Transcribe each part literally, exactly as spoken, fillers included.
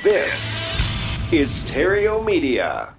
This is Stereo Media.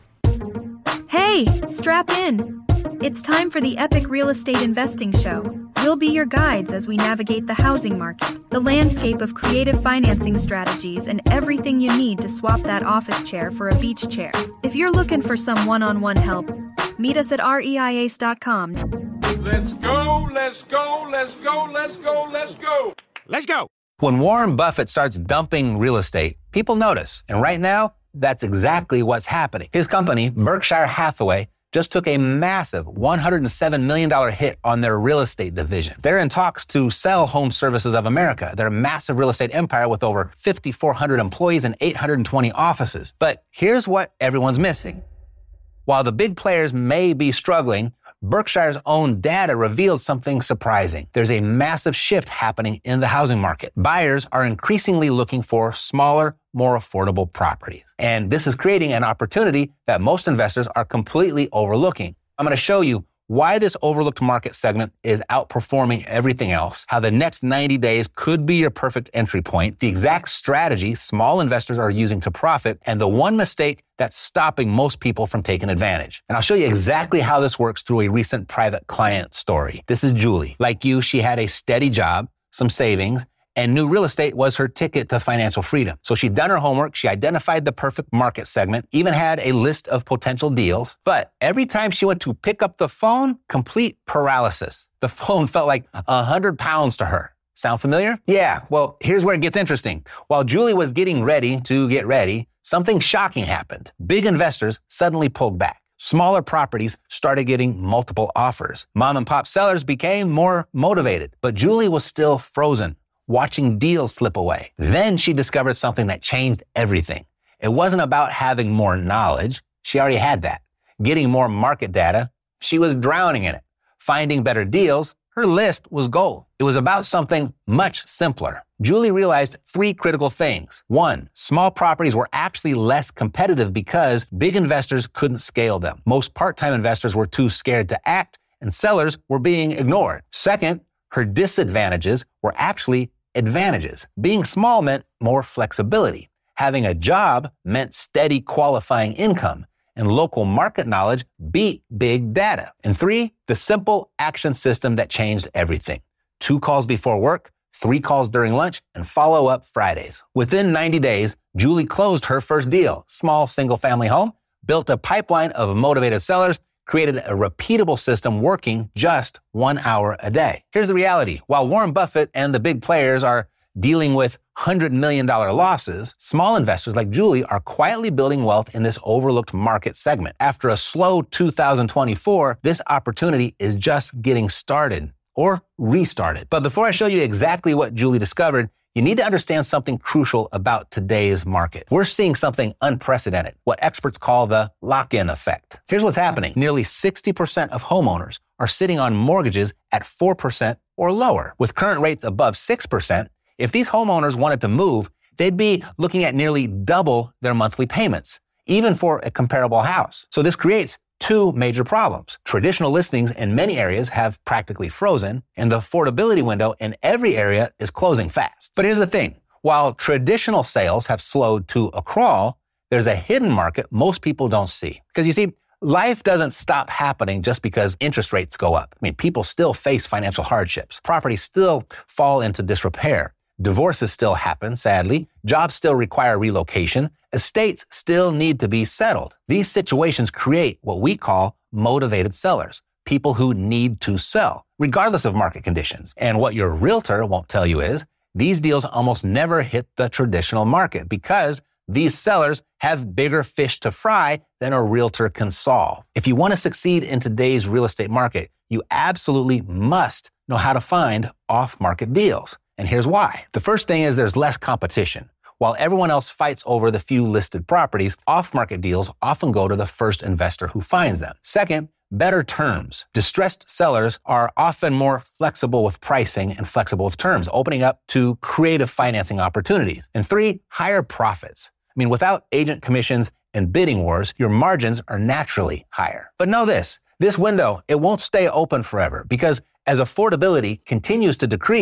Hey, strap in. It's time for the Epic Real Estate Investing Show. We'll be your guides as we navigate the housing market, the landscape of creative financing strategies, and everything you need to swap that office chair for a beach chair. If you're looking for some one-on-one help, meet us at R E I A C E dot com. Let's go, let's go, let's go, let's go, let's go. Let's go. When Warren Buffett starts dumping real estate, people notice. And right now, that's exactly what's happening. His company, Berkshire Hathaway, just took a massive one hundred seven million dollars hit on their real estate division. They're in talks to sell Home Services of America, their massive real estate empire with over five thousand four hundred employees and eight hundred twenty offices. But here's what everyone's missing. While the big players may be struggling, Berkshire's own data revealed something surprising. There's a massive shift happening in the housing market. Buyers are increasingly looking for smaller, more affordable properties. And this is creating an opportunity that most investors are completely overlooking. I'm going to show you why this overlooked market segment is outperforming everything else, how the next ninety days could be your perfect entry point, the exact strategy small investors are using to profit, and the one mistake that's stopping most people from taking advantage. And I'll show you exactly how this works through a recent private client story. This is Julie. Like you, she had a steady job, some savings, and new real estate was her ticket to financial freedom. So she'd done her homework, she identified the perfect market segment, even had a list of potential deals. But every time she went to pick up the phone, complete paralysis. The phone felt like a hundred pounds to her. Sound familiar? Yeah, well, here's where it gets interesting. While Julie was getting ready to get ready, something shocking happened. Big investors suddenly pulled back. Smaller properties started getting multiple offers. Mom and pop sellers became more motivated, but Julie was still frozen, watching deals slip away. Then she discovered something that changed everything. It wasn't about having more knowledge. She already had that. Getting more market data, she was drowning in it. Finding better deals, her list was gold. It was about something much simpler. Julie realized three critical things. One, small properties were actually less competitive because big investors couldn't scale them. Most part-time investors were too scared to act, and sellers were being ignored. Second, her disadvantages were actually advantages. Being small meant more flexibility. Having a job meant steady qualifying income, and local market knowledge beat big data. And three, the simple action system that changed everything. Two calls before work, three calls during lunch, and follow-up Fridays. Within ninety days, Julie closed her first deal, small single-family home, built a pipeline of motivated sellers, created a repeatable system working just one hour a day. Here's the reality. While Warren Buffett and the big players are dealing with one hundred million dollars losses, small investors like Julie are quietly building wealth in this overlooked market segment. After a slow two thousand twenty-four, this opportunity is just getting started or restarted. But before I show you exactly what Julie discovered, you need to understand something crucial about today's market. We're seeing something unprecedented, what experts call the lock-in effect. Here's what's happening. Nearly sixty percent of homeowners are sitting on mortgages at four percent or lower. With current rates above six percent, if these homeowners wanted to move, they'd be looking at nearly double their monthly payments, even for a comparable house. So this creates two major problems. Traditional listings in many areas have practically frozen, and the affordability window in every area is closing fast. But here's the thing. While traditional sales have slowed to a crawl, there's a hidden market most people don't see. Because you see, life doesn't stop happening just because interest rates go up. I mean, people still face financial hardships. Properties still fall into disrepair. Divorces still happen, sadly. Jobs still require relocation. Estates still need to be settled. These situations create what we call motivated sellers, people who need to sell, regardless of market conditions. And what your realtor won't tell you is these deals almost never hit the traditional market because these sellers have bigger fish to fry than a realtor can solve. If you want to succeed in today's real estate market, you absolutely must know how to find off-market deals. And here's why. The first thing is there's less competition. While everyone else fights over the few listed properties, off-market deals often go to the first investor who finds them. Second, better terms. Distressed sellers are often more flexible with pricing and flexible with terms, opening up to creative financing opportunities. And three, higher profits. I mean, without agent commissions and bidding wars, your margins are naturally higher. But know this, this window, it won't stay open forever because as affordability continues to decrease,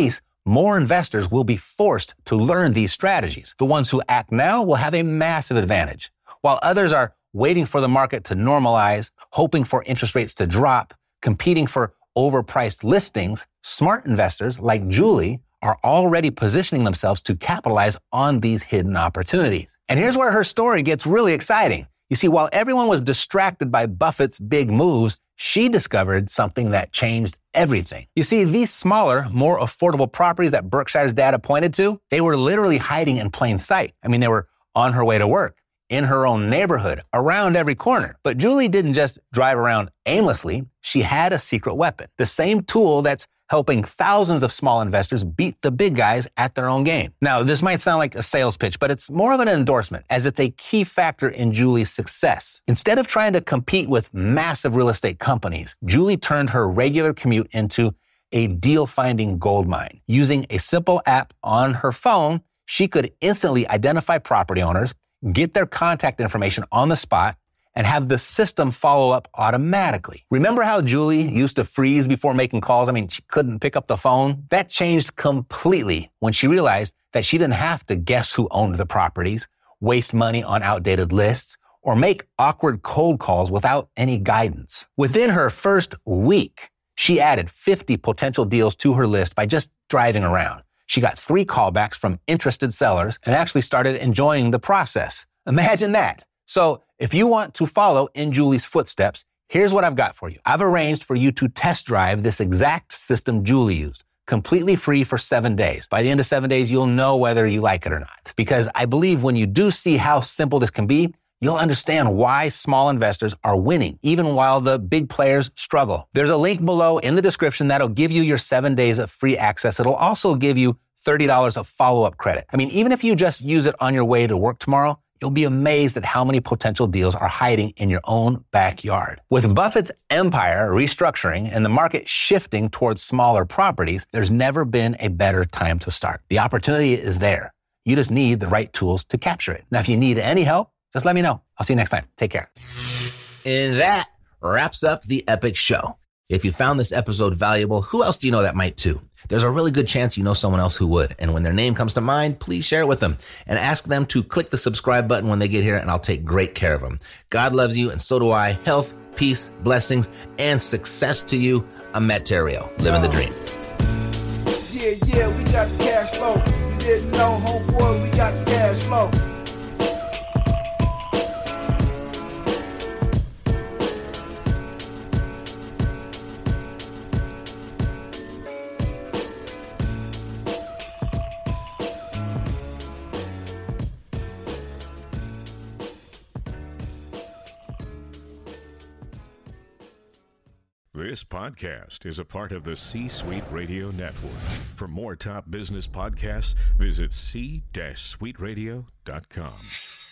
more investors will be forced to learn these strategies. The ones who act now will have a massive advantage, while others are waiting for the market to normalize, hoping for interest rates to drop, competing for overpriced listings. Smart investors like Julie are already positioning themselves to capitalize on these hidden opportunities. And here's where her story gets really exciting. You see, while everyone was distracted by Buffett's big moves, she discovered something that changed everything. You see, these smaller, more affordable properties that Berkshire's data pointed to, they were literally hiding in plain sight. I mean, they were on her way to work, in her own neighborhood, around every corner. But Julie didn't just drive around aimlessly. She had a secret weapon, the same tool that's helping thousands of small investors beat the big guys at their own game. Now, this might sound like a sales pitch, but it's more of an endorsement, as it's a key factor in Julie's success. Instead of trying to compete with massive real estate companies, Julie turned her regular commute into a deal-finding goldmine. Using a simple app on her phone, she could instantly identify property owners, get their contact information on the spot, and have the system follow up automatically. Remember how Julie used to freeze before making calls? I mean, she couldn't pick up the phone. That changed completely when she realized that she didn't have to guess who owned the properties, waste money on outdated lists, or make awkward cold calls without any guidance. Within her first week, she added fifty potential deals to her list by just driving around. She got three callbacks from interested sellers and actually started enjoying the process. Imagine that. So if you want to follow in Julie's footsteps, here's what I've got for you. I've arranged for you to test drive this exact system Julie used, completely free for seven days. By the end of seven days, you'll know whether you like it or not. Because I believe when you do see how simple this can be, you'll understand why small investors are winning, even while the big players struggle. There's a link below in the description that'll give you your seven days of free access. It'll also give you thirty dollars of follow-up credit. I mean, even if you just use it on your way to work tomorrow, you'll be amazed at how many potential deals are hiding in your own backyard. With Buffett's empire restructuring and the market shifting towards smaller properties, there's never been a better time to start. The opportunity is there. You just need the right tools to capture it. Now, if you need any help, just let me know. I'll see you next time. Take care. And that wraps up the Epic Show. If you found this episode valuable, who else do you know that might too? There's a really good chance you know someone else who would. And when their name comes to mind, please share it with them and ask them to click the subscribe button when they get here, and I'll take great care of them. God loves you, and so do I. Health, peace, blessings, and success to you. I'm Matt Theriault, living the dream. Yeah, yeah, we got the cash flow. You didn't know, homeboy, we got the cash flow. This podcast is a part of the C-Suite Radio Network. For more top business podcasts, visit c suite radio dot com.